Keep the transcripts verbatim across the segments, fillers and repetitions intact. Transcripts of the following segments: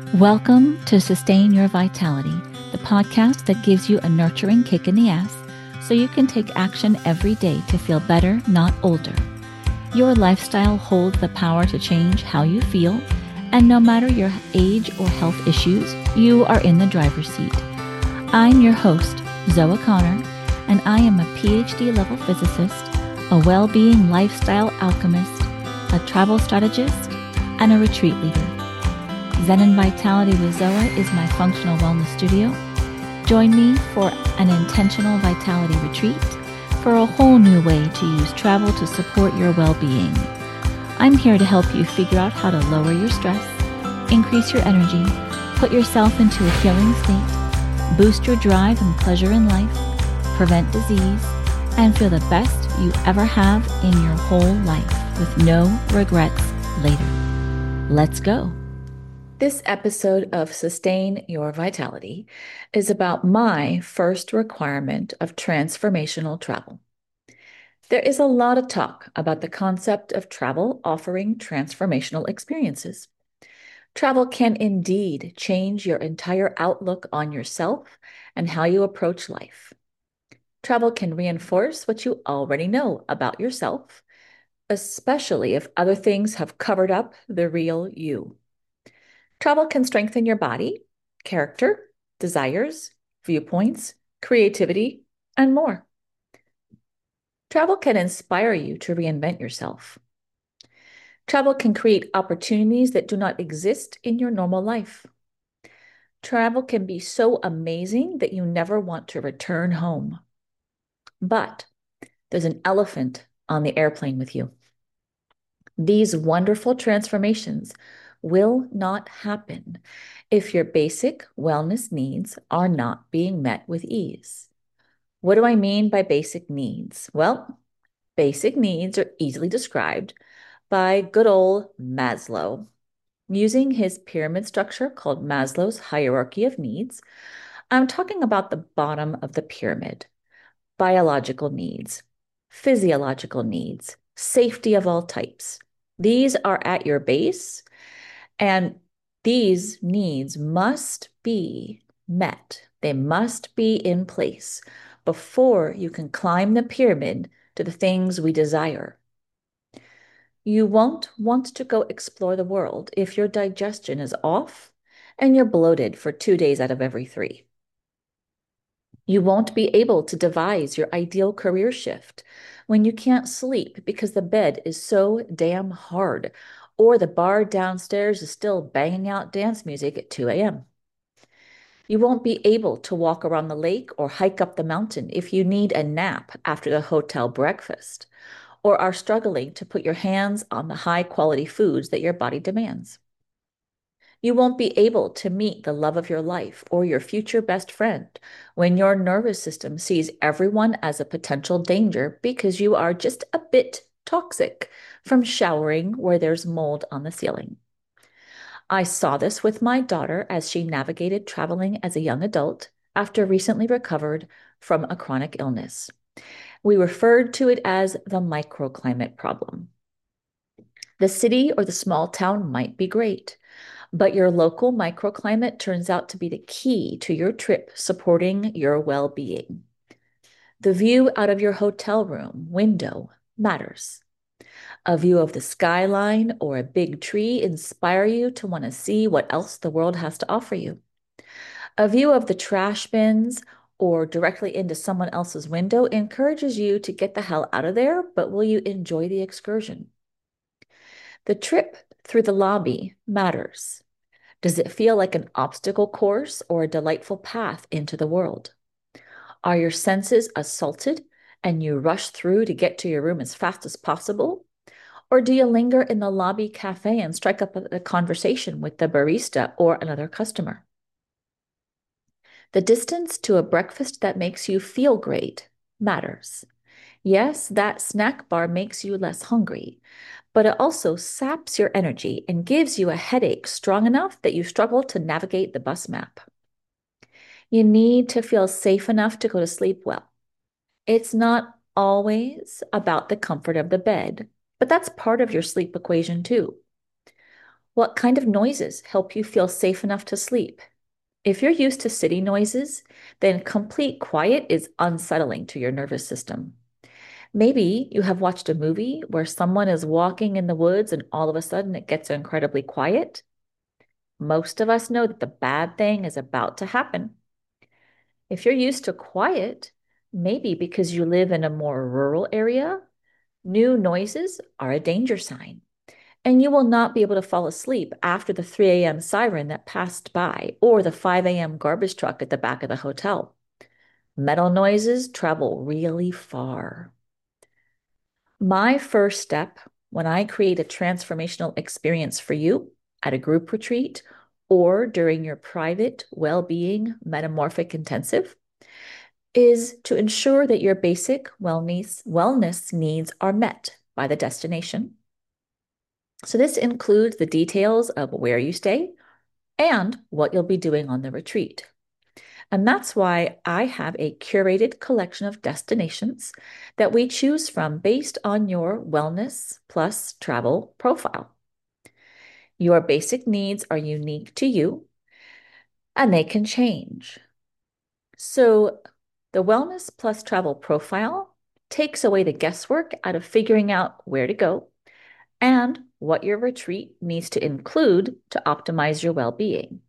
Welcome to Sustain Your Vitality, the podcast that gives you a nurturing kick in the ass so you can take action every day to feel better, not older. Your lifestyle holds the power to change how you feel, and no matter your age or health issues, you are in the driver's seat. I'm your host, Zoe Connor, and I am a PhD level physicist, a well-being lifestyle alchemist, a travel strategist, and a retreat leader. Zen and Vitality with Zoe is my functional wellness studio. Join me for an intentional vitality retreat for a whole new way to use travel to support your well-being. I'm here to help you figure out how to lower your stress, increase your energy, put yourself into a healing state, boost your drive and pleasure in life, prevent disease, and feel the best you ever have in your whole life with no regrets later. Let's go. This episode of Sustain Your Vitality is about my first requirement of transformational travel. There is a lot of talk about the concept of travel offering transformational experiences. Travel can indeed change your entire outlook on yourself and how you approach life. Travel can reinforce what you already know about yourself, especially if other things have covered up the real you. Travel can strengthen your body, character, desires, viewpoints, creativity, and more. Travel can inspire you to reinvent yourself. Travel can create opportunities that do not exist in your normal life. Travel can be so amazing that you never want to return home. But there's an elephant on the airplane with you. These wonderful transformations will not happen if your basic wellness needs are not being met with ease. What do I mean by basic needs? Well, basic needs are easily described by good old Maslow. Using his pyramid structure called Maslow's hierarchy of needs, I'm talking about the bottom of the pyramid: biological needs, physiological needs, safety of all types. These are at your base, and these needs must be met. They must be in place before you can climb the pyramid to the things we desire. You won't want to go explore the world if your digestion is off and you're bloated for two days out of every three. You won't be able to devise your ideal career shift when you can't sleep because the bed is so damn hard, or the bar downstairs is still banging out dance music at two a.m. You won't be able to walk around the lake or hike up the mountain if you need a nap after the hotel breakfast, or are struggling to put your hands on the high-quality foods that your body demands. You won't be able to meet the love of your life or your future best friend when your nervous system sees everyone as a potential danger because you are just a bit toxic from showering where there's mold on the ceiling. I saw this with my daughter as she navigated traveling as a young adult after recently recovered from a chronic illness. We referred to it as the microclimate problem. The city or the small town might be great, but your local microclimate turns out to be the key to your trip supporting your well-being. The view out of your hotel room window matters. A view of the skyline or a big tree inspire you to want to see what else the world has to offer you. A view of the trash bins or directly into someone else's window encourages you to get the hell out of there, but will you enjoy the excursion? The trip through the lobby matters. Does it feel like an obstacle course or a delightful path into the world? Are your senses assaulted and you rush through to get to your room as fast as possible? Or do you linger in the lobby cafe and strike up a conversation with the barista or another customer? The distance to a breakfast that makes you feel great matters. Yes, that snack bar makes you less hungry, but it also saps your energy and gives you a headache strong enough that you struggle to navigate the bus map. You need to feel safe enough to go to sleep well. It's not always about the comfort of the bed, but that's part of your sleep equation too. What kind of noises help you feel safe enough to sleep? If you're used to city noises, then complete quiet is unsettling to your nervous system. Maybe you have watched a movie where someone is walking in the woods and all of a sudden it gets incredibly quiet. Most of us know that the bad thing is about to happen. If you're used to quiet, maybe because you live in a more rural area, new noises are a danger sign, and you will not be able to fall asleep after the three a m siren that passed by or the five a m garbage truck at the back of the hotel. Metal noises travel really far. My first step when I create a transformational experience for you at a group retreat or during your private well-being metamorphic intensive is to ensure that your basic wellness, wellness needs are met by the destination. So this includes the details of where you stay and what you'll be doing on the retreat. And that's why I have a curated collection of destinations that we choose from based on your wellness plus travel profile. Your basic needs are unique to you, and they can change. So the wellness plus travel profile takes away the guesswork out of figuring out where to go and what your retreat needs to include to optimize your well-being.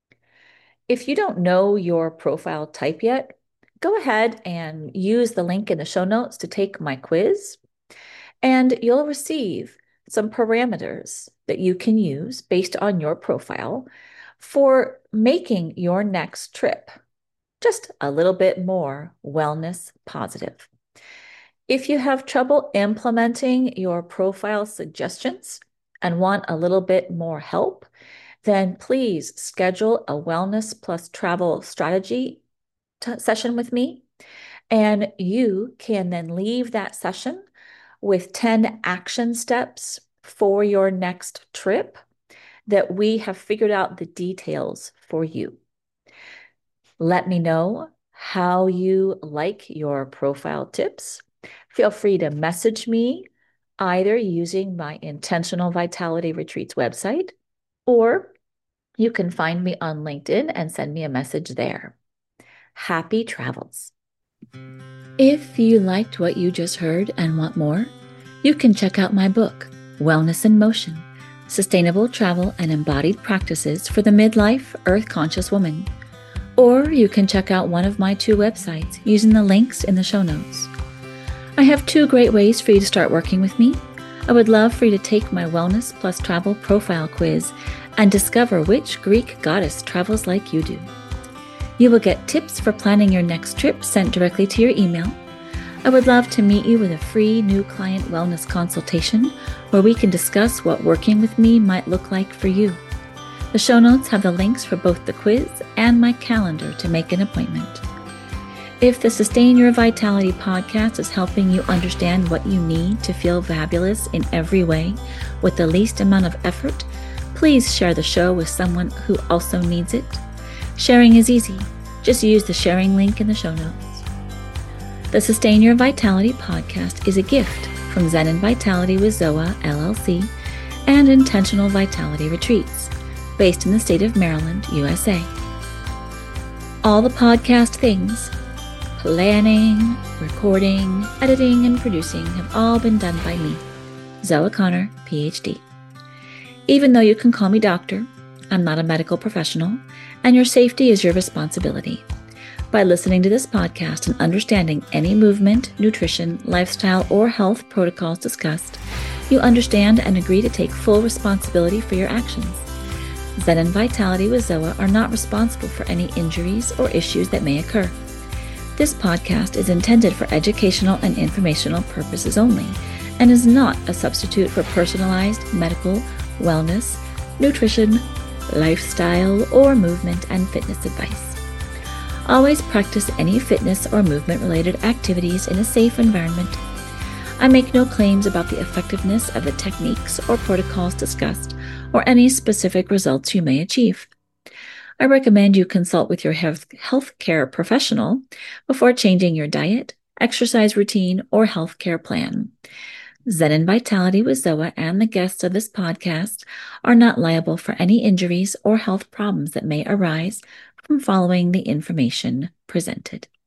If you don't know your profile type yet, go ahead and use the link in the show notes to take my quiz, and you'll receive some parameters that you can use based on your profile for making your next trip just a little bit more wellness positive. If you have trouble implementing your profile suggestions and want a little bit more help, then please schedule a wellness plus travel strategy session with me. And you can then leave that session with ten action steps for your next trip that we have figured out the details for you. Let me know how you like your profile tips. Feel free to message me either using my Intentional Vitality Retreats website, or you can find me on LinkedIn and send me a message there. Happy travels. If you liked what you just heard and want more, you can check out my book, Wellness in Motion, Sustainable Travel and Embodied Practices for the Midlife Earth-Conscious Woman. Or you can check out one of my two websites using the links in the show notes. I have two great ways for you to start working with me. I would love for you to take my Wellness Plus Travel profile quiz and discover which Greek goddess travels like you do. You will get tips for planning your next trip sent directly to your email. I would love to meet you with a free new client wellness consultation where we can discuss what working with me might look like for you. The show notes have the links for both the quiz and my calendar to make an appointment. If the Sustain Your Vitality podcast is helping you understand what you need to feel fabulous in every way with the least amount of effort, please share the show with someone who also needs it. Sharing is easy. Just use the sharing link in the show notes. The Sustain Your Vitality podcast is a gift from Zen and Vitality with Zoa, L L C, and Intentional Vitality Retreats, based in the state of Maryland, U S A. All the podcast things, planning, recording, editing, and producing have all been done by me, Zoa Connor, P H D. Even though you can call me doctor, I'm not a medical professional, and your safety is your responsibility. By listening to this podcast and understanding any movement, nutrition, lifestyle, or health protocols discussed, you understand and agree to take full responsibility for your actions. Zen and Vitality with Zoa are not responsible for any injuries or issues that may occur. This podcast is intended for educational and informational purposes only and is not a substitute for personalized medical, wellness, nutrition, lifestyle, or movement and fitness advice. Always practice any fitness or movement-related activities in a safe environment. I make no claims about the effectiveness of the techniques or protocols discussed or any specific results you may achieve. I recommend you consult with your health healthcare professional before changing your diet, exercise routine, or healthcare plan. Zen and Vitality with Zoa and the guests of this podcast are not liable for any injuries or health problems that may arise from following the information presented.